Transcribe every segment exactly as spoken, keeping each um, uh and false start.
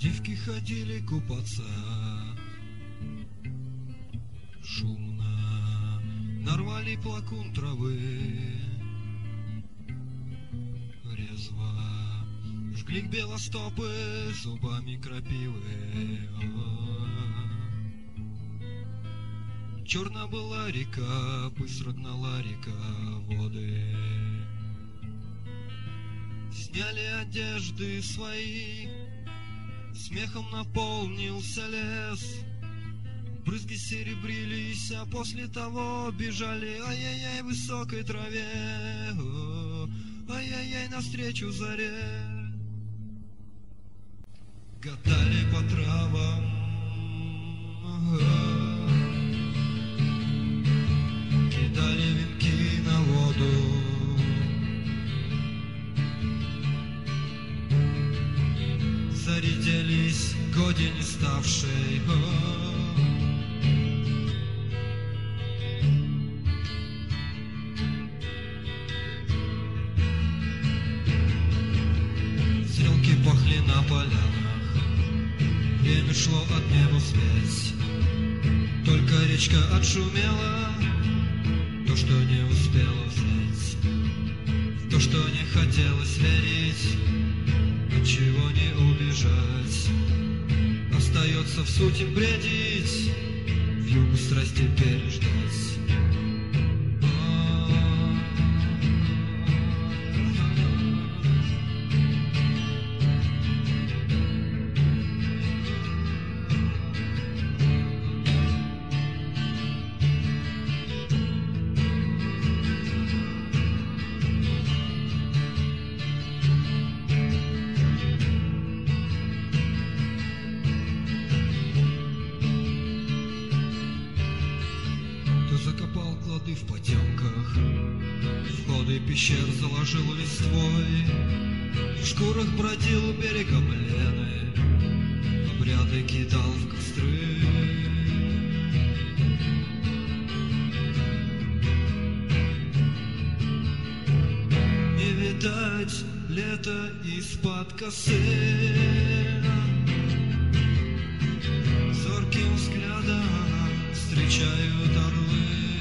Девки ходили купаться шумно, нарвали плакун травы, резво жгли белостопы зубами крапивы. Черна была река, быстро гнала река воды. Сняли одежды свои, смехом наполнился лес. Брызги серебрились, а после того бежали, ай-яй-яй, в высокой траве, ай-яй-яй, навстречу заре. Гадали по травам, кидали венки на воду. Заряделись годе не ставшей. Стрелки пахли на полянах, время шло от неба взвесь. Только речка отшумела, то, что не успела взять, то, что не хотелось верить, от чего не убежать. Остается в сути бредить, в югу страсти переждать. Закопал клады в потемках, входы пещер заложил листвой, в шкурах бродил берегом Лены, обряды кидал в костры. Не видать лета из-под косы, зорким взглядом встречают орлы.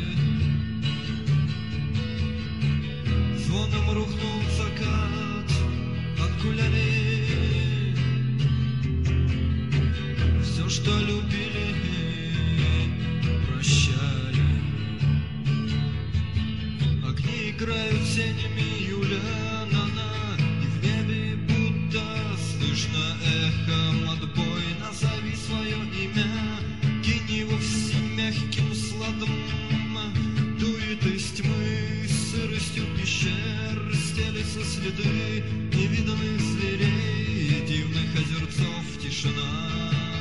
Звоном рухнул закат от кулями. Все, что любили, прощали. Огни играют тенями июля, на-на, и в небе будто слышно эхом отбой. Назови свое имя, кинь его всем мягким сладом. Дует из тьмы, сыростью пещер стелятся следы невиданных зверей, дивных озерцов тишина.